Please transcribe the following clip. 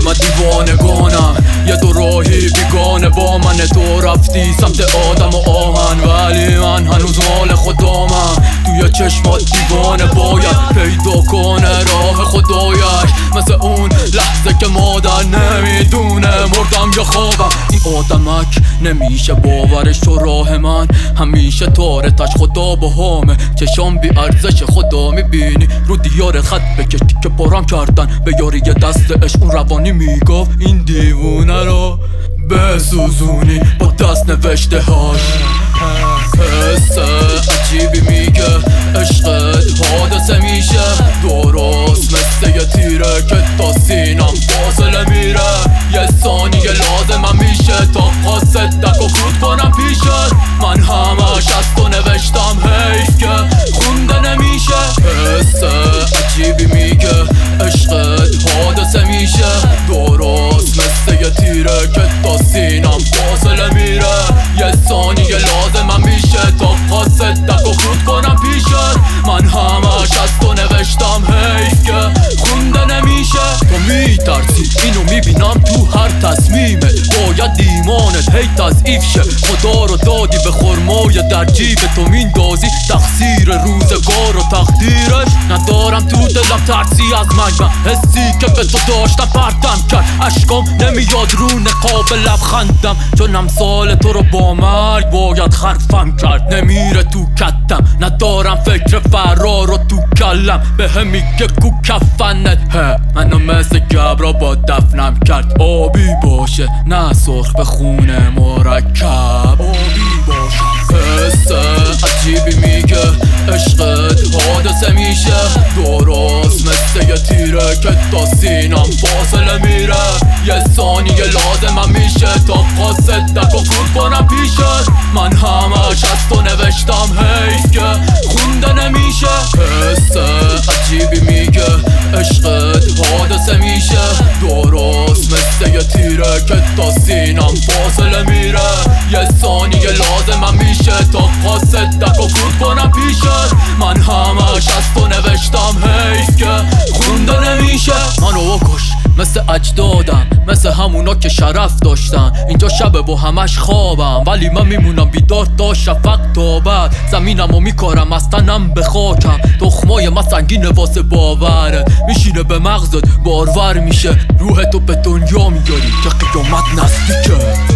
من دیوانگانم، یه دو راهی بیگانه با من. تو رفتی سمت آدم و آهن، ولی من هنوز مال خدامم. توی چشمات دیوانه باید پیدا کنه راه خدایش، مثل اون لحظه که مادر نمیدونه مردم یا خوابم. این آدمک نمیشه باورش، تو راه من همیشه تارتش خدا با همه. چشام بی ارزش خدا میبینی رو دیار خط بکشی که پارم کردن به یاری دستش. اون روانی میگفت این دیوونه رو بسوزونی با دست نوشته هاش. حس عجیبی میگه عشقت حادثه میشه، درست مثل یه تیره که تا سینم فاصله میره. یه ثانیه لازمم میشه تا قاصدک و فوت کنم پیشت. من همش از تو نوشتم حیف که خونده نمیشه. حس عجیبی میگه عشقت حادثه میشه، درست مثل یه تیره که تا سینم فاصله میره. یه ثانیه لازمم میشه تا قاصدک و فوت کنم پیشت. من همش از تو نوشتم حیف که خونده نمیشه. تو میترسی اینو میبینم تو هر تصمیمه، باید ایمانت هی تضعیف شه. خدا رو دادی به خرمای در جیب تو میندازی تقصیر روزگار و تقدیرش. ندارم تو دلم ترسی از مرگ، حسی که به تو داشتم پرتم کرد. اشکام نمیاد رو نقاب لبخندم، چون امثال تو رو با مرگ باید خرفم کرد. نمیره تو کتم، ندارم فکر فرار رو تو کلم. به هم میگه کو کفنت، منو مثل گبرا با دفنم کرد. آبی باشه نه سرخ به خونه مرکب، آبی باشه. حس عجیبی میگه عشقت حادثه میشه، درست مثل یه تیره که تا سینم فاصله میره. یه ثانیه لازمم میشه تا قاصدک و فوت کنم پیشت. من همش از تو نوشتم حیف که خونده نمیشه. حس عجیبی میگه عشقت حادثه میشه، درست مثل یه تیره که تا سینم فاصله میره. یه ثانیه لازمم میشه تا قاصدک و فوت کنم پیشت. من همش از تو نوشتم حیف که خونده نمیشه. منو بکش مثل اجدادم، مثل همونا که شرف داشتن. اینجا شبه و همش خوابم، ولی من میمونم بیدار تا شفق تابد. زمینم و میکارم از تنم به خاکم، تخمای من سنگینه واسه باوره. میشینه به مغزت بارور میشه، روحتو به دنیا میاری که قیامت نزدیکه.